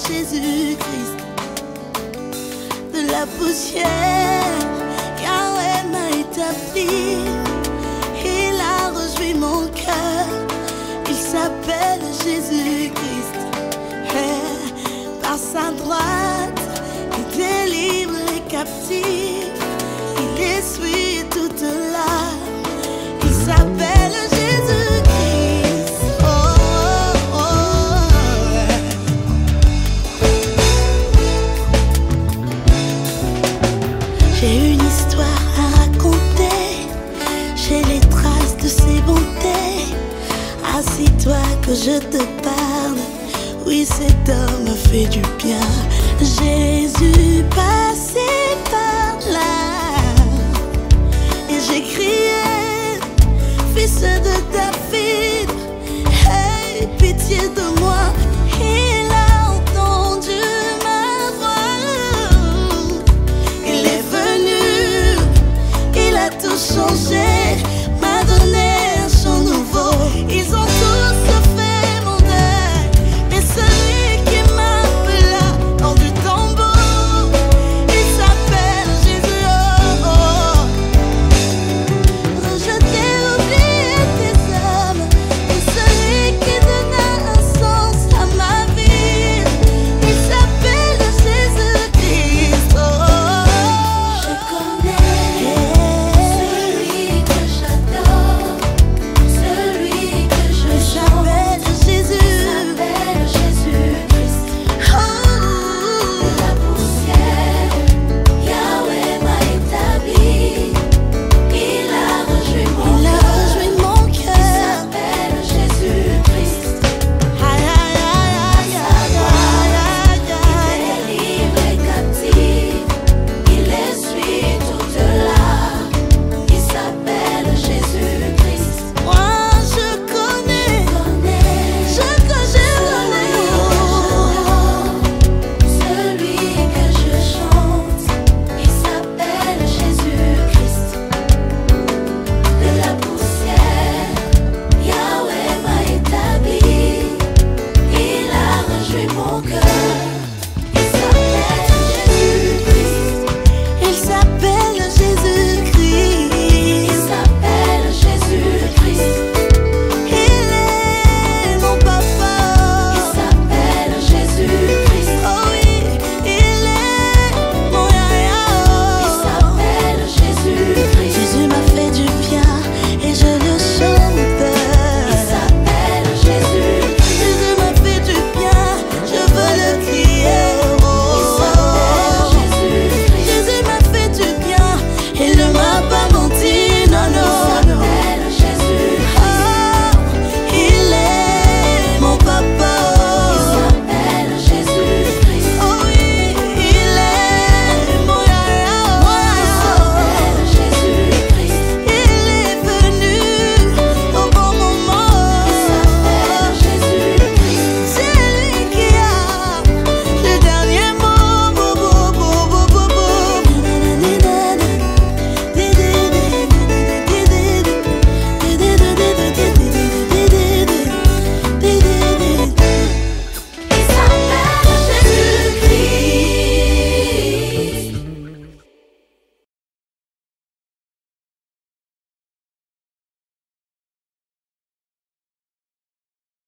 Jésus-Christ de la poussière, car elle m'a établi. Il a rejoint mon cœur. Il s'appelle Jésus-Christ. Par sa droite, il délivre les captifs. Il essuie toute larme. Il s'appelle Jésus-Christ. Oh, oh, oh. J'ai une histoire à raconter. J'ai les traces de ses bontés. Assis-toi que je te parle. Oui, cet homme me fait du bien. Jésus passait par là et j'ai crié, fils de David, hey, pitié de moi.